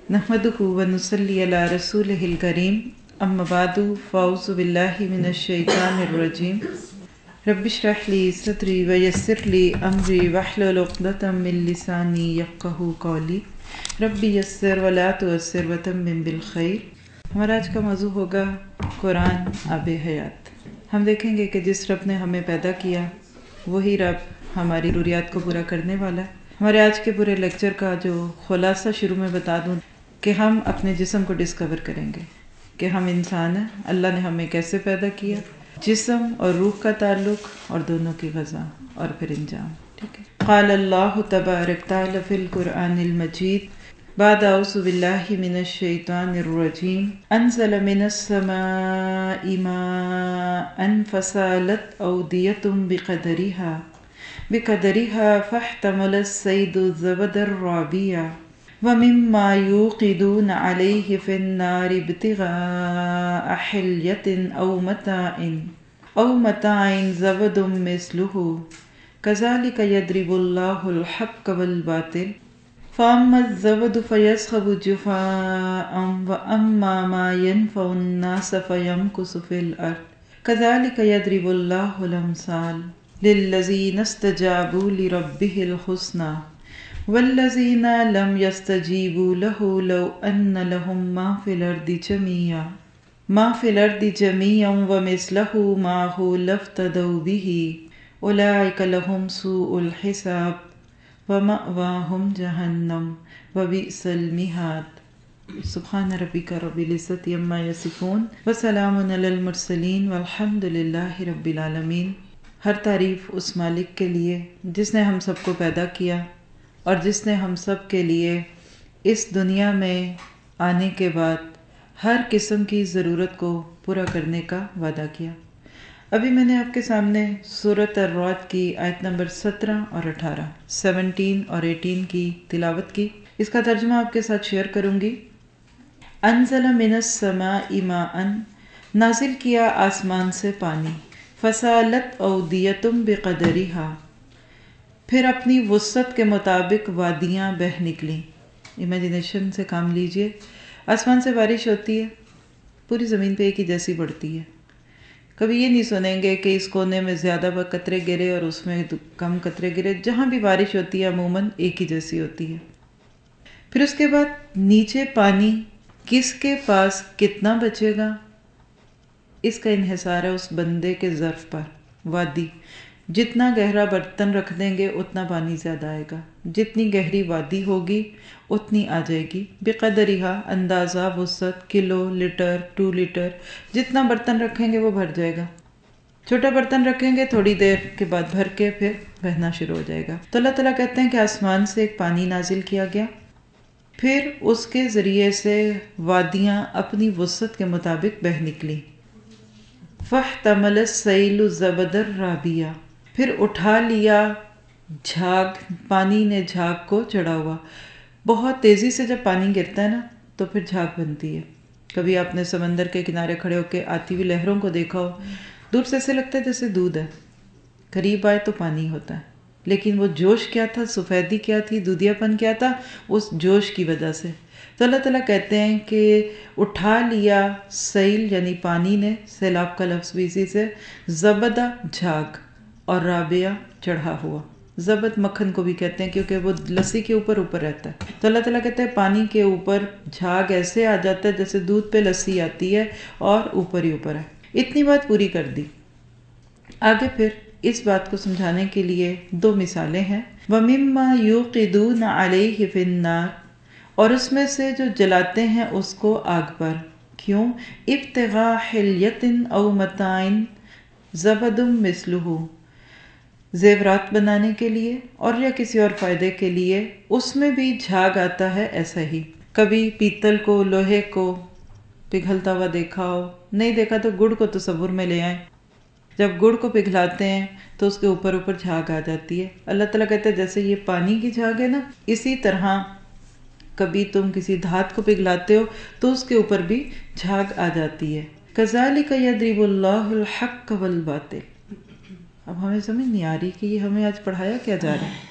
नहमदुहु व नुसल्ली अला रसूलिहिल करीम अम्मा बादु फ़अऊज़ु बिल्लाहि मिनश शैतानिर रजीम रब्बिश्रह ली सदरी व यस्सिर ली अमरी वहलुल उक़दतम मिन लिसानी यफ़क़हू क़ौली रब्बी यस्सिर व ला तुअस्सिर व तम्मिम बिल खैर। हमारा आज का मौजू होगा कुरान आबे हयात। हम देखेंगे कि जिस रब ने हमें पैदा किया वही रब हमारी ज़रूरियात को पूरा करने वाला है। हमारे आज के पूरे लेक्चर का जो खुलासा शुरू में बता दूं कि हम अपने जिस्म को डिस्कवर करेंगे कि हम इंसान हैं, अल्लाह ने हमें कैसे पैदा किया, जिस्म और रूह का ताल्लुक और दोनों की ग़ज़ा और फिर इंजाम। ठीक है। क़ाल अल्लाहु तबारक तआला फ़िल क़ुरआनिल मजीद बाद औज़ु बिल्लाहि मिनश शैतानिर रजीम अनज़ल मिनस समाइ माअन फ़सालत औदियतुम बिक़दरिहा फ़हतमलस सैदु ज़बदर राबिया व मिम्मा यूक़िदून अलैहि फ़िन्नारि इब्तिग़ाअ हिल्यतिन औ मताइन ज़बदुम मिस्लुहु कज़ालिक यद्रिबुल्लाहुल हक़्क़ वल बातिल फ़अम्मज़ ज़बदु फ़यज़हबु जुफ़ाअन व अम्मा मा यनफ़उन नास फ़यमकुसु फ़िल अर्ज़ कज़ालिक यद्रिबुल्लाहुल अम्साल लिल्लज़ीना इस्तजाबू लिरब्बिहिल हुस्ना वल्लज़ीना लम यस्तजीबू लहू लौ अन्न लहुम मा फ़िल अर्दि जमीअन व मिस्लहु माहु लफ़्तदौ बिही उलाइका लहुम सूउल हिसाब व मअवाहुम जहन्नम व बिअसल मिहाद। सुब्हान रब्बिका रब्बिल इज़्ज़ति अम्मा यसिफ़ून व सलामुन अलल मुरसलीन वल्हम्दुलिल्लाहि रब्बिल आलमीन। हर तारीफ़ उस मालिक के लिए जिसने हम सबको पैदा किया और जिसने हम सब के लिए इस दुनिया में आने के बाद हर किस्म की ज़रूरत को पूरा करने का वादा किया। अभी मैंने आपके सामने सूरत अर्राद की आयत नंबर 17 और 18, 17 और 18 की तिलावत की। इसका तर्जुमा आपके साथ शेयर करूंगी। अनज़ल मिनस समाइ माअन, नाजिल किया आसमान से पानी, फ़सालत औदियतुम बिक़दरिहा, फिर अपनी वुसअत के मुताबिक वादियाँ बह निकली। इमेजिनेशन से काम लीजिए। आसमान से बारिश होती है, पूरी ज़मीन पे एक ही जैसी पड़ती है। कभी ये नहीं सुनेंगे कि इस कोने में ज़्यादा कतरे गिरे और उसमें कम कतरे गिरे। जहाँ भी बारिश होती है अमूमन एक ही जैसी होती है। फिर उसके बाद नीचे पानी किसके पास कितना बचेगा, इसका इन्हिसार है उस बंदे के ज़र्फ़ पर। वादी, जितना गहरा बर्तन रख देंगे उतना पानी ज़्यादा आएगा, जितनी गहरी वादी होगी उतनी आ जाएगी। बेक़दरिहा, अंदाज़ा, वुसअत, किलो, लीटर, 2 लीटर, जितना बर्तन रखेंगे वो भर जाएगा। छोटा बर्तन रखेंगे थोड़ी देर के बाद भर के फिर बहना शुरू हो जाएगा। तो अल्लाह ताला कहते हैं कि आसमान से एक पानी नाजिल किया गया, फिर उसके ज़रिए से वादियाँ अपनी वुसअत के मुताबिक बह निकली। फ़हतमलस सैलु ज़बदर राबिया, फिर उठा लिया झाग, पानी ने झाग को चढ़ा हुआ। बहुत तेज़ी से जब पानी गिरता है ना तो फिर झाग बनती है। कभी आपने समंदर के किनारे खड़े होकर आती हुई लहरों को देखा हो, दूर से ऐसे लगता है जैसे दूध है, करीब आए तो पानी होता है। लेकिन वो जोश क्या था, सफ़ेदी क्या थी, दूधियापन क्या था, उस जोश की वजह से। तो अल्लाह ताला कहते हैं कि उठा लिया सैल यानी पानी ने, सैलाब का लफ्ज़ भी इसी से, ज़बदा झाग और राबिया चढ़ा हुआ। ज़बद मक्खन को भी कहते हैं क्योंकि वो लस्सी के ऊपर ऊपर रहता है। तो अल्लाह ताला कहते हैं पानी के ऊपर झाग ऐसे आ जाता है जैसे दूध पे लस्सी आती है और ऊपर ही ऊपर है। इतनी बात पूरी कर दी। आगे फिर इस बात को समझाने के लिए 2 मिसालें हैं। व मिम्मा यूक़िदून अलैहि फ़िन्नार, और उसमें से जो जलाते हैं उसको आग पर। क्यों? इब्तिग़ाअ हिल्यतिन औ मताइन ज़बदुम मिस्लुहु, ज़ेवरात बनाने के लिए और या किसी और फ़ायदे के लिए। उसमें भी झाग आता है ऐसा ही। कभी पीतल को, लोहे को पिघलता हुआ देखा हो, नहीं देखा तो गुड़ को तसव्वुर में ले आए। जब गुड़ को पिघलाते हैं तो उसके ऊपर ऊपर झाग आ जाती है। अल्लाह ताला कहते हैं जैसे ये पानी की झाग है ना, इसी तरह कभी तुम किसी धात को पिघलाते हो तो उसके ऊपर भी झाग आ जाती है। कज़ालिक यद्रिबुल्लाहुल हक़्क़ वल बातिल। अब हमें समझ नहीं आ रही कि ये हमें आज पढ़ाया क्या जा रहा है।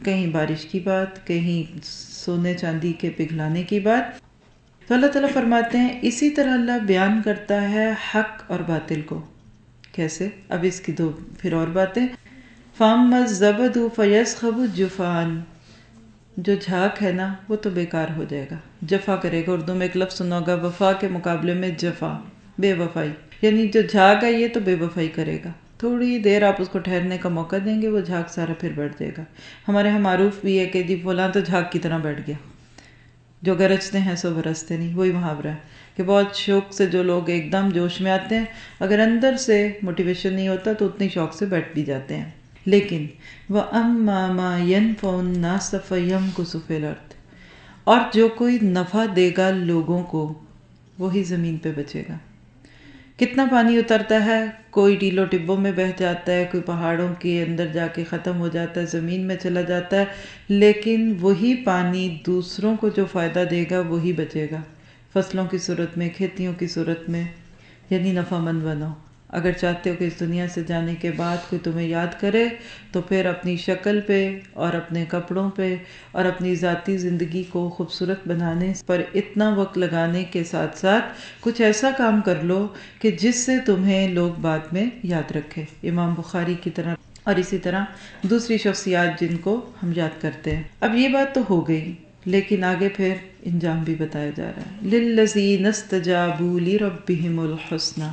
کہیں بارش کی بات، کہیں سونے چاندی کے پگھلانے کی بات. تو اللہ تعالیٰ فرماتے ہیں اسی طرح اللہ بیان کرتا ہے حق اور باطل کو. کیسے؟ اب اس کی دو پھر اور باتیں. فَأَمَّا الزَّبَدُ فَيَذْهَبُ جُفَاءً، جو جھاگ ہے نا وہ تو بیکار ہو جائے گا، جفا کرے گا. اردو میں ایک لفظ سنا ہوگا وفا کے مقابلے میں جفا، بے وفائی. یعنی جو جھاگ ہے یہ تو بے وفائی کرے گا. تھوڑی دیر آپ اس کو ٹھہرنے کا موقع دیں گے، وہ جھاگ سارا پھر بیٹھ جائے گا. ہمارے یہاں معروف بھی ہے کہ جی فلاں تو جھاگ کی طرح بیٹھ گیا، جو گرجتے ہیں سو برستے نہیں. وہی محاورہ ہے کہ بہت شوق سے جو لوگ ایک دم جوش میں آتے ہیں، اگر اندر سے موٹیویشن نہیں ہوتا تو اتنی شوق سے بیٹھ بھی جاتے ہیں. لیکن وَأَمَّا مَا يَنْفَعُ النَّاسَ فَيَمْكُثُ فِي الْأَرْضِ، اور جو کوئی نفع دے گا لوگوں کو وہی زمین پہ بچے گا. کتنا پانی اترتا ہے، کوئی ٹیلوں ٹبوں میں بہہ جاتا ہے، کوئی پہاڑوں کے اندر جا کے ختم ہو جاتا ہے، زمین میں چلا جاتا ہے، لیکن وہی پانی دوسروں کو جو فائدہ دے گا وہی بچے گا. فصلوں کی صورت میں، کھیتیوں کی صورت میں. یعنی نفع مند بنو. اگر چاہتے ہو کہ اس دنیا سے جانے کے بعد کوئی تمہیں یاد کرے تو پھر اپنی شکل پہ اور اپنے کپڑوں پہ اور اپنی ذاتی زندگی کو خوبصورت بنانے پر اتنا وقت لگانے کے ساتھ ساتھ کچھ ایسا کام کر لو کہ جس سے تمہیں لوگ بعد میں یاد رکھے. امام بخاری کی طرح اور اسی طرح دوسری شخصیات جن کو ہم یاد کرتے ہیں. اب یہ بات تو ہو گئی، لیکن آگے پھر انجام بھی بتایا جا رہا ہے. لِلَّذِينَ اسْتَجَابُوا لِرَبِّهِمُ الْحُسْنَى،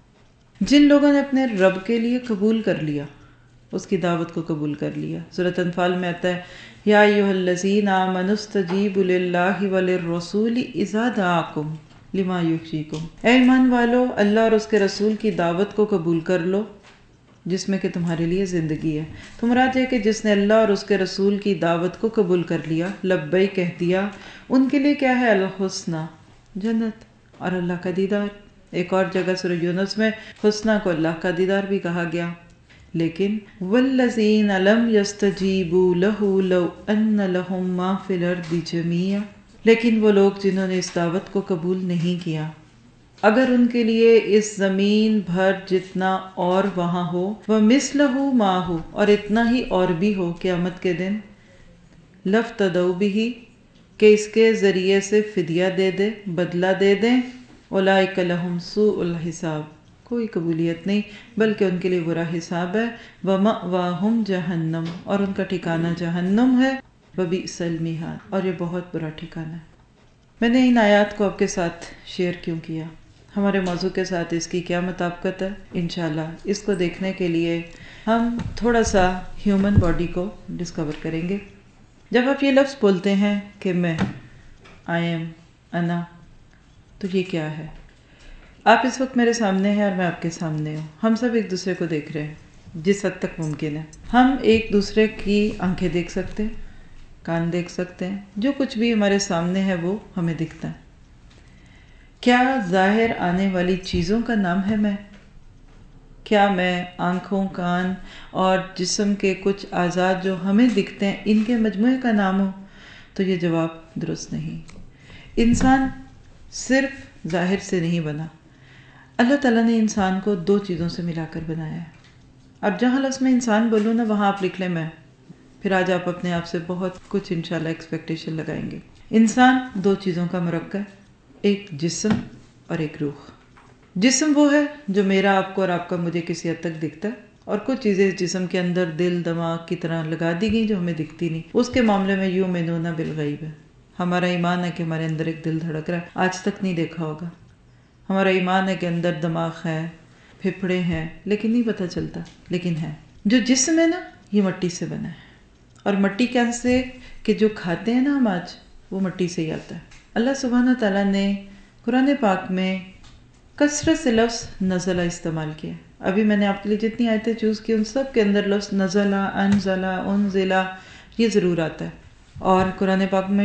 جن لوگوں نے اپنے رب کے لیے قبول کر لیا، اس کی دعوت کو قبول کر لیا. سورۃ انفال میں آتا ہے یا ایھا الذین آمنوا استجیبوا للہ وللرسول اذا دعاکم لما یحییکم. اے ایمان والو، اللہ اور اس کے رسول کی دعوت کو قبول کر لو جس میں کہ تمہارے لیے زندگی ہے. تو مراد ہے کہ جس نے اللہ اور اس کے رسول کی دعوت کو قبول کر لیا، لبیک کہہ دیا، ان کے لیے کیا ہے؟ الحسنہ، جنت اور اللہ کا دیدار. ایک اور جگہ سورہ یونس میں حسنہ کو اللہ کا دیدار بھی کہا گیا. لیکن والذین لم یستجیبوا لہ لو ان لہم ما فی الارض جمیعا، لیکن وہ لوگ جنہوں نے اس دعوت کو قبول نہیں کیا، اگر ان کے لیے اس زمین بھر جتنا اور وہاں ہو، ومثلہ معہ، اور اتنا ہی اور بھی ہو قیامت کے دن، لافتدوا بہ، کہ اس کے ذریعے سے فدیہ دے دے، بدلہ دے دیں. اولئک لہم سوء الحساب، کوئی قبولیت نہیں بلکہ ان کے لیے برا حساب ہے. ومأواہم جہنم، اور ان کا ٹھکانہ جہنم ہے. وبئس المہاد، اور یہ بہت برا ٹھکانہ ہے. میں نے ان آیات کو آپ کے ساتھ شیئر کیوں کیا؟ ہمارے موضوع کے ساتھ اس کی کیا مطابقت ہے؟ انشاءاللہ اس کو دیکھنے کے لیے ہم تھوڑا سا ہیومن باڈی کو ڈسکور کریں گے. جب آپ یہ لفظ بولتے ہیں کہ میں، آئی ایم، انا، تو یہ کیا ہے؟ آپ اس وقت میرے سامنے ہیں اور میں آپ کے سامنے ہوں. ہم سب ایک دوسرے کو دیکھ رہے ہیں جس حد تک ممکن ہے. ہم ایک دوسرے کی آنکھیں دیکھ سکتے ہیں، کان دیکھ سکتے ہیں، جو کچھ بھی ہمارے سامنے ہے وہ ہمیں دکھتا ہے. کیا ظاہر آنے والی چیزوں کا نام ہے میں؟ کیا میں آنکھوں، کان اور جسم کے کچھ اعضاء جو ہمیں دکھتے ہیں ان کے مجموعے کا نام ہو؟ تو یہ جواب درست نہیں. انسان صرف ظاہر سے نہیں بنا. اللہ تعالیٰ نے انسان کو دو چیزوں سے ملا کر بنایا ہے. اب جہاں لفظ میں انسان بولوں نا وہاں آپ لکھ لیں میں، پھر آج آپ اپنے آپ سے بہت کچھ انشاءاللہ ایکسپیکٹیشن لگائیں گے. انسان دو چیزوں کا مرکب، ایک جسم اور ایک روح. جسم وہ ہے جو میرا، آپ کو اور آپ کا مجھے کسی حد تک دکھتا ہے، اور کچھ چیزیں جسم کے اندر دل دماغ کی طرح لگا دی گئی جو ہمیں دکھتی نہیں. اس کے معاملے میں یؤمنون بالغیب ہے. ہمارا ایمان ہے کہ ہمارے اندر ایک دل دھڑک رہا ہے، آج تک نہیں دیکھا ہوگا. ہمارا ایمان ہے کہ اندر دماغ ہے، پھپھڑے ہیں، لیکن نہیں پتہ چلتا، لیکن ہے. جو جسم ہے نا یہ مٹی سے بنا ہے، اور مٹی کیسے کہ جو کھاتے ہیں نا ہم آج وہ مٹی سے ہی آتا ہے. اللہ سبحانہ تعالیٰ نے قرآن پاک میں کثرت سے لفظ نزلہ استعمال کیا. ابھی میں نے آپ کے لیے جتنی آیتیں چوز کی ان سب کے اندر لفظ نزلہ، انزلہ، انزلہ یہ ضرور آتا ہے. اور قرآن پاک میں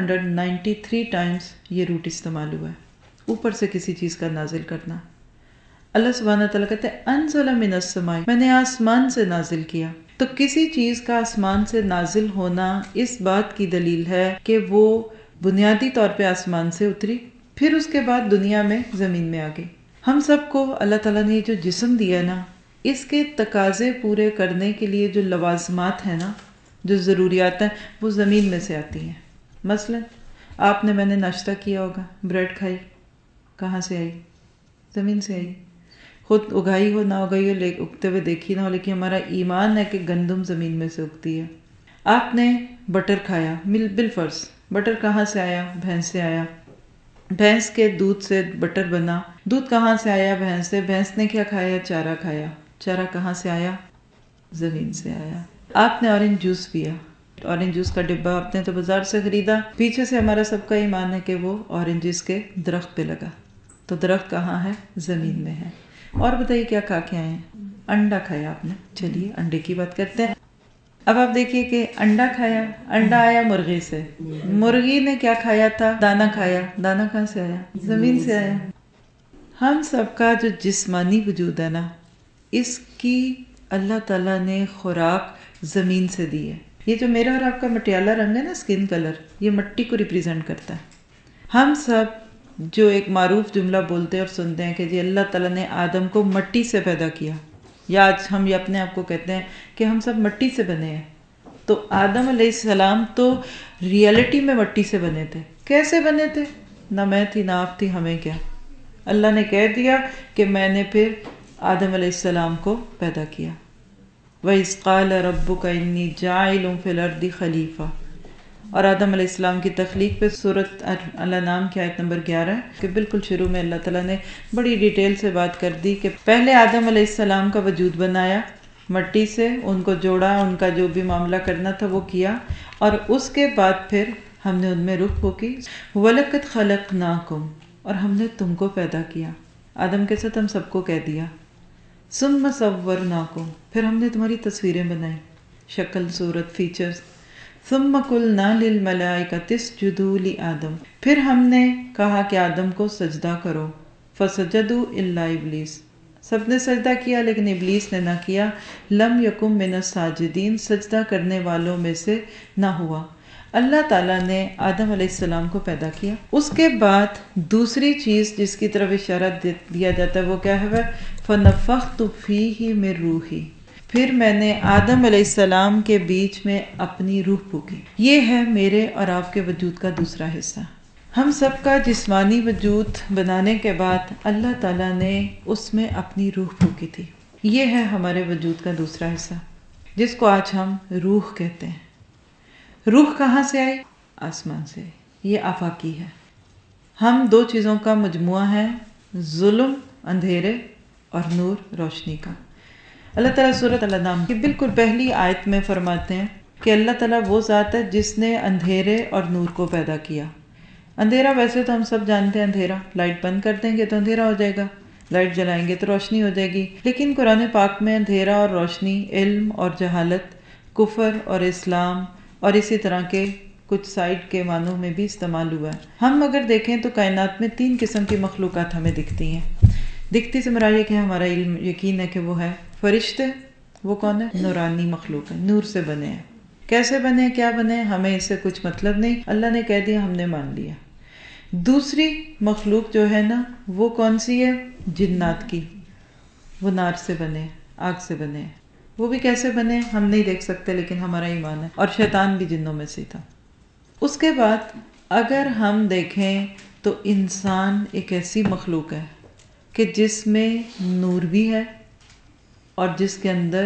293 ٹائمز یہ روٹ استعمال ہوا ہے، اوپر سے کسی چیز کا نازل کرنا. اللہ سبحانہ تعالیٰ کہتے ہیں انزل من السماء، میں نے آسمان سے نازل کیا. تو کسی چیز کا آسمان سے نازل ہونا اس بات کی دلیل ہے کہ وہ بنیادی طور پہ آسمان سے اتری، پھر اس کے بعد دنیا میں زمین میں آ گئی. ہم سب کو اللہ تعالیٰ نے جو جسم دیا نا، اس کے تقاضے پورے کرنے کے لیے جو لوازمات ہیں نا جو ضروریات ہیں وہ زمین میں سے آتی ہیں. مثلا آپ نے میں نے ناشتہ کیا ہوگا، بریڈ کھائی، کہاں سے آئی؟ زمین سے آئی. خود اگائی ہو نہ اگائی ہو، اگتے ہوئے دیکھی نہ ہو، لیکن ہمارا ایمان ہے کہ گندم زمین میں سے اگتی ہے. آپ نے بٹر کھایا، بالفرض بٹر کہاں سے آیا؟ بھینس سے آیا. بھینس کے دودھ سے بٹر بنا. دودھ کہاں سے آیا؟ بھینس سے. بھینس نے کیا کھایا؟ چارہ کھایا. چارہ کہاں سے آیا؟ زمین سے آیا. آپ نے اورنج جوس پیا، اورنج جوس کا ڈبہ آپ نے تو بازار سے خریدا، پیچھے سے ہمارا سب کا ایمان ہے کہ وہ اورنجز کے درخت پہ لگا. تو درخت کہاں ہے؟ زمین میں ہے. اور بتائیے کیا کھا کے آئے ہیں؟ انڈا کھایا آپ نے. چلیے انڈے کی بات کرتے ہیں. اب آپ دیکھیے کہ انڈا کھایا، انڈا آیا مرغی سے. مرغی نے کیا کھایا تھا؟ دانا کھایا. دانا کہاں سے آیا؟ زمین سے آیا. ہم سب کا جو جسمانی وجود ہے نا، اس کی اللہ تعالیٰ نے خوراک زمین سے دی ہے. یہ جو میرا اور آپ کا مٹیالہ رنگ ہے نا، اسکن کلر، یہ مٹی کو ریپریزنٹ کرتا ہے. ہم سب جو ایک معروف جملہ بولتے ہیں اور سنتے ہیں کہ جی اللہ تعالیٰ نے آدم کو مٹی سے پیدا کیا، یا آج ہم یہ اپنے آپ کو کہتے ہیں کہ ہم سب مٹی سے بنے ہیں. تو آدم علیہ السلام تو ریئلٹی میں مٹی سے بنے تھے. کیسے بنے تھے؟ نہ میں تھی نہ آپ تھی، ہمیں کیا. اللہ نے کہہ دیا کہ میں نے پھر آدم علیہ السلام کو پیدا کیا. وَإِذْ قَالَ رَبُّكَ إِنِّي جَاعِلٌ فِي الْأَرْضِ خَلِيفَةً. اور آدم علیہ السلام کی تخلیق پہ سورۃ الانعام کی آیت نمبر 11 ہے کہ بالکل شروع میں اللہ تعالیٰ نے بڑی ڈیٹیل سے بات کر دی کہ پہلے آدم علیہ السلام کا وجود بنایا مٹی سے، ان کو جوڑا، ان کا جو بھی معاملہ کرنا تھا وہ کیا، اور اس کے بعد پھر ہم نے ان میں رخ کو کی. وَلَقَدْ خَلَقْنَاكُمْ. اور ہم نے تم کو پیدا کیا. آدم کے ساتھ ہم سب کو کہہ دیا. ثُمَّ صَوَّرْنَاكُمْ. پھر ہم نے تمہاری تصویریں بنائی، شکل، صورت، فیچرز. ثُمَّ قُلْنَا لِلْمَلَائِكَةِ اسْجُدُوا لِآدَمَ. پھر ہم نے کہا کہ آدم کو سجدہ کرو. فَسَجَدُوا إِلَّا إِبْلِيسَ. سب نے سجدہ کیا لیکن ابلیس نے نہ کیا. لَمْ يَكُنْ مِنَ السَّاجِدِينَ. سجدہ کرنے والوں میں سے نہ ہوا. اللہ تعالیٰ نے آدم علیہ السلام کو پیدا کیا. اس کے بعد دوسری چیز جس کی طرف اشارہ دیا جاتا ہے وہ کیا ہے؟ فَنَفَخْتُ فِيهِ مِن رُوحِي. پھر میں نے آدم علیہ السلام کے بیچ میں اپنی روح پھونکی. یہ ہے میرے اور آپ کے وجود کا دوسرا حصہ. ہم سب کا جسمانی وجود بنانے کے بعد اللہ تعالیٰ نے اس میں اپنی روح پھونکی تھی. یہ ہے ہمارے وجود کا دوسرا حصہ جس کو آج ہم روح کہتے ہیں. روح کہاں سے آئی؟ آسمان سے. یہ آفاقی ہے. ہم دو چیزوں کا مجموعہ ہے، ظلم اندھیرے اور نور روشنی کا. اللہ تعالیٰ سورۃ الانعام کی بالکل پہلی آیت میں فرماتے ہیں کہ اللہ تعالیٰ وہ ذات ہے جس نے اندھیرے اور نور کو پیدا کیا. اندھیرا ویسے تو ہم سب جانتے ہیں، اندھیرا لائٹ بند کر دیں گے تو اندھیرا ہو جائے گا، لائٹ جلائیں گے تو روشنی ہو جائے گی. لیکن قرآن پاک میں اندھیرا اور روشنی، علم اور جہالت، کفر اور اسلام اور اسی طرح کے کچھ سائڈ کے معنوں میں بھی استعمال ہوا ہے. ہم اگر دیکھیں تو کائنات میں 3 قسم کی مخلوقات ہمیں دکھتی ہیں. دکھتی سے مراد یہ کہ ہمارا علم یقین ہے کہ وہ ہے فرشتے. وہ کون ہے؟ نورانی مخلوق ہے، نور سے بنے ہیں. کیسے بنے، کیا بنے، ہمیں اس سے کچھ مطلب نہیں، اللہ نے کہہ دیا، ہم نے مان لیا. دوسری مخلوق جو ہے نا وہ کون سی ہے؟ جنات کی. وہ نار سے بنے، آگ سے بنے. وہ بھی کیسے بنے ہم نہیں دیکھ سکتے لیکن ہمارا ایمان ہے. اور شیطان بھی جنوں میں سے تھا. اس کے بعد اگر ہم دیکھیں تو انسان ایک ایسی مخلوق ہے کہ جس میں نور بھی ہے اور جس کے اندر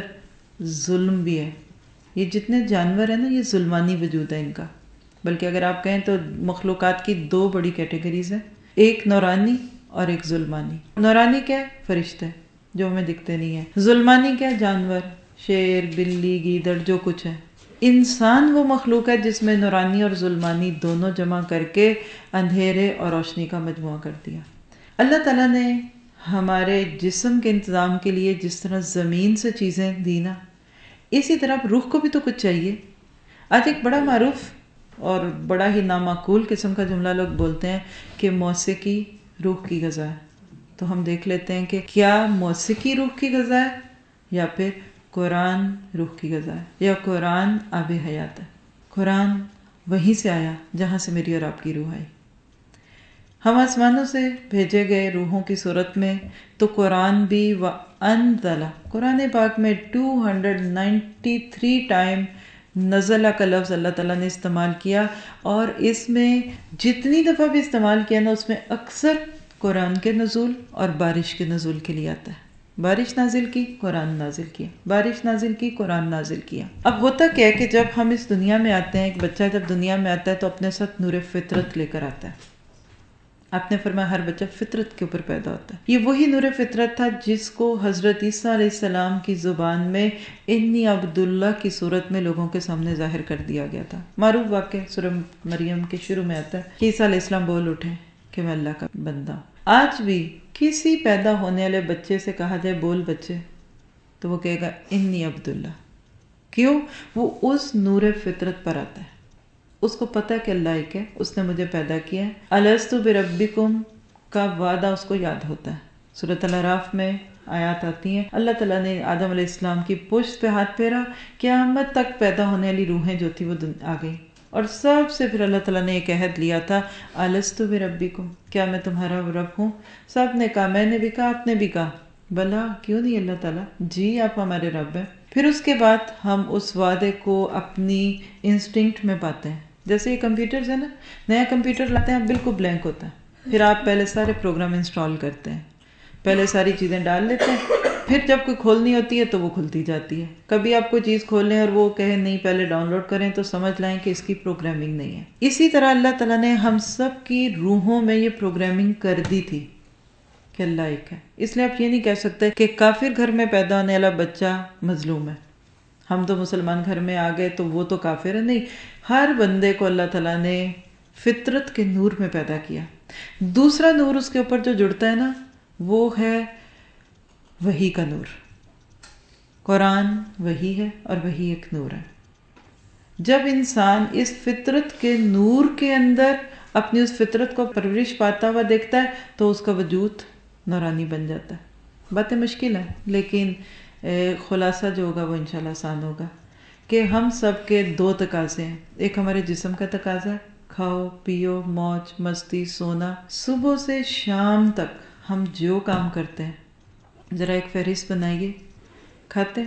ظلم بھی ہے. یہ جتنے جانور ہیں نا یہ ظلمانی وجود ہے ان کا. بلکہ اگر آپ کہیں تو مخلوقات کی 2 بڑی کیٹیگریز ہیں، ایک نورانی اور ایک ظلمانی. نورانی کیا ہے؟ فرشتے جو ہمیں دکھتے نہیں ہیں. ظلمانی کیا ہے؟ جانور، شیر، بلی، گیدڑ، جو کچھ ہے. انسان وہ مخلوق ہے جس میں نورانی اور ظلمانی دونوں جمع کر کے اندھیرے اور روشنی کا مجموعہ کر دیا. اللہ تعالیٰ نے ہمارے جسم کے انتظام کے لیے جس طرح زمین سے چیزیں دی نا، اسی طرح روح کو بھی تو کچھ چاہیے. آج ایک بڑا معروف اور بڑا ہی نامعقول قسم کا جملہ لوگ بولتے ہیں کہ موسیقی روح کی غذا ہے. تو ہم دیکھ لیتے ہیں کہ کیا موسیقی روح کی غذا ہے یا پھر قرآن روح کی غذا ہے یا قرآن آب حیات ہے. قرآن وہیں سے آیا جہاں سے میری اور آپ کی روح آئی. ہم آسمانوں سے بھیجے گئے روحوں کی صورت میں، تو قرآن بھی وَأَنزَلَ. قرآن پاک میں 293 ٹائم نزلہ کا لفظ اللہ تعالیٰ نے استعمال کیا، اور اس میں جتنی دفعہ بھی استعمال کیا نا اس میں اکثر قرآن کے نزول اور بارش کے نزول کے لیے آتا ہے. بارش نازل کی، قرآن نازل کیا، بارش نازل کی، قرآن نازل کیا. اب ہوتا کیا ہے کہ جب ہم اس دنیا میں آتے ہیں، ایک بچہ جب دنیا میں آتا ہے تو اپنے ساتھ نور فطرت لے کر آتا ہے. آپ نے فرمایا ہر بچہ فطرت کے اوپر پیدا ہوتا ہے. یہ وہی نور فطرت تھا جس کو حضرت عیسیٰ علیہ السلام کی زبان میں انی عبداللہ کی صورت میں لوگوں کے سامنے ظاہر کر دیا گیا تھا. معروف واقعہ سورہ مریم کے شروع میں آتا ہے کہ عیسیٰ علیہ السلام بول اٹھے کہ میں اللہ کا بندہ ہوں. آج بھی کسی پیدا ہونے والے بچے سے کہا جائے بول بچے، تو وہ کہے گا انی عبداللہ. کیوں؟ وہ اس نور فطرت پر آتا ہے، اس کو پتہ کہ اللہ ایک ہے، اس نے مجھے پیدا کیا ہے. الستُ بربکم کا وعدہ اس کو یاد ہوتا ہے. سورۃ الاعراف میں آیات آتی ہیں، اللہ تعالیٰ نے آدم علیہ السلام کی پشت پہ ہاتھ پھیرا، قیامت تک پیدا ہونے والی روحیں جو تھی وہ آ گئی، اور سب سے پھر اللہ تعالیٰ نے ایک عہد لیا تھا، الستُ بربکم، کیا میں تمہارا رب ہوں؟ سب نے کہا، میں نے بھی کہا، آپ نے بھی کہا، بلا کیوں نہیں اللہ تعالیٰ، جی آپ ہمارے رب ہیں. پھر اس کے بعد ہم اس وعدے کو اپنی انسٹنکٹ میں پاتے ہیں. جیسے یہ کمپیوٹرز ہے نا، نیا کمپیوٹر لاتے ہیں آپ بالکل بلینک ہوتا ہے، پھر آپ پہلے سارے پروگرام انسٹال کرتے ہیں، پہلے ساری چیزیں ڈال لیتے ہیں، پھر جب کوئی کھولنی ہوتی ہے تو وہ کھلتی جاتی ہے. کبھی آپ کوئی چیز کھول لیں اور وہ کہیں نہیں پہلے ڈاؤن لوڈ کریں تو سمجھ لائیں کہ اس کی پروگرامنگ نہیں ہے. اسی طرح اللہ تعالیٰ نے ہم سب کی روحوں میں یہ پروگرامنگ کر دی تھی کہ اللہ ایک ہے. اس لیے آپ یہ نہیں کہہ سکتے کہ کافر گھر میں پیدا ہونے والا بچہ مظلوم ہے، ہم تو مسلمان گھر میں آ گئے تو وہ تو کافر ہے. نہیں، ہر بندے کو اللہ تعالیٰ نے فطرت کے نور میں پیدا کیا. دوسرا نور اس کے اوپر جو جڑتا ہے نا وہ ہے وحی کا نور. قرآن وحی ہے اور وحی ایک نور ہے. جب انسان اس فطرت کے نور کے اندر اپنی اس فطرت کو پرورش پاتا ہوا دیکھتا ہے تو اس کا وجود نورانی بن جاتا ہے. باتیں مشکل ہیں لیکن خلاصہ جو ہوگا وہ انشاءاللہ آسان ہوگا کہ ہم سب کے دو تقاضے ہیں. ایک ہمارے جسم کا تقاضا ہے، کھاؤ پیو موج مستی سونا. صبح سے شام تک ہم جو کام کرتے ہیں ذرا ایک فہرست بنائیے. کھاتے ہیں،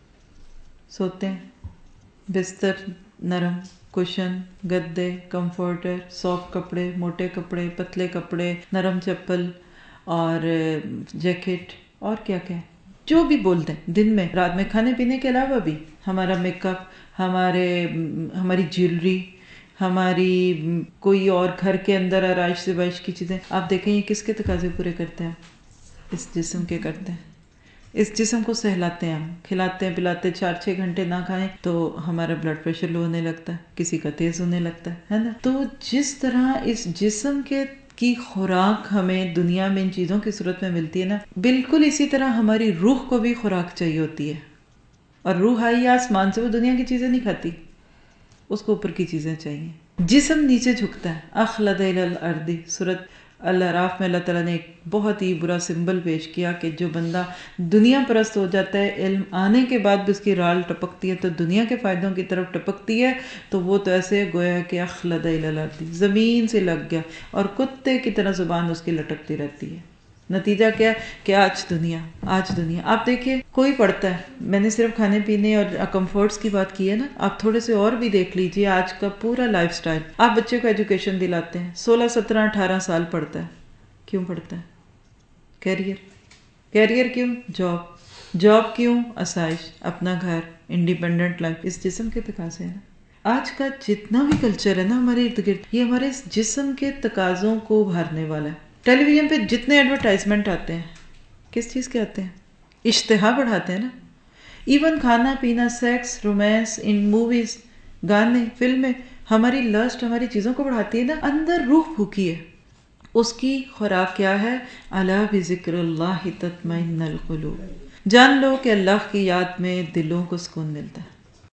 سوتے ہیں، بستر نرم، کوشن، گدے، کمفرٹر، سافٹ کپڑے، موٹے کپڑے، پتلے کپڑے، نرم چپل اور جیکٹ اور کیا کیا جو بھی بولتے ہیں دن میں رات میں. کھانے پینے کے علاوہ بھی ہمارا میک اپ، ہماری جیولری، ہماری کوئی اور گھر کے اندر آرائش زبائش کی چیزیں. آپ دیکھیں یہ کس کے تقاضے پورے کرتے ہیں؟ اس جسم کے کرتے ہیں. اس جسم کو سہلاتے ہیں، ہم کھلاتے ہیں پلاتے. 4-6 گھنٹے نہ کھائیں تو ہمارا بلڈ پریشر لو ہونے لگتا ہے، کسی کا تیز ہونے لگتا ہے نا. تو جس طرح اس جسم کی خوراک ہمیں دنیا میں ان چیزوں کی صورت میں ملتی ہے نا، بالکل اسی طرح ہماری روح کو بھی خوراک چاہیے ہوتی ہے. اور روح آئی آسمان سے، وہ دنیا کی چیزیں نہیں کھاتی، اس کو اوپر کی چیزیں چاہیے. جسم نیچے جھکتا ہے. اخلد الی الارض، سورۃ الاعراف میں اللہ تعالیٰ نے ایک بہت ہی برا سمبل پیش کیا کہ جو بندہ دنیا پرست ہو جاتا ہے، علم آنے کے بعد بھی اس کی رال ٹپکتی ہے تو دنیا کے فائدوں کی طرف ٹپکتی ہے، تو وہ تو ایسے گویا کہ اخلد الی الارض، زمین سے لگ گیا اور کتے کی طرح زبان اس کی لٹکتی رہتی ہے. نتیجہ کیا ہے کہ آج دنیا آپ دیکھیں کوئی پڑھتا ہے. میں نے صرف کھانے پینے اور کمفرٹس کی بات کی ہے نا، آپ تھوڑے سے اور بھی دیکھ لیجئے آج کا پورا لائف سٹائل. آپ بچے کو ایجوکیشن دلاتے ہیں، 16 17 18 سال پڑھتا ہے. کیوں پڑھتا ہے؟ کیریئر کیوں؟ جاب کیوں؟ آسائش، اپنا گھر، انڈیپینڈنٹ لائف. اس جسم کے تقاضے ہیں. آج کا جتنا بھی کلچر ہے نا ہمارے ارد گرد، یہ ہمارے اس جسم کے تقاضوں کو ابھارنے والا ہے. ٹیلی ویژن پہ جتنے ایڈورٹائزمنٹ آتے ہیں کس چیز کے آتے ہیں؟ اشتہا بڑھاتے ہیں نا. ایون کھانا پینا، سیکس، رومانس، ان موویز، گانے، فلمیں ہماری لسٹ، ہماری چیزوں کو بڑھاتی ہے نا. اندر روح بھوکی ہے، اس کی خوراک کیا ہے؟ الا بذکر اللہ تطمئن القلوب. جان لو کہ اللہ کی یاد میں دلوں کو سکون ملتا ہے.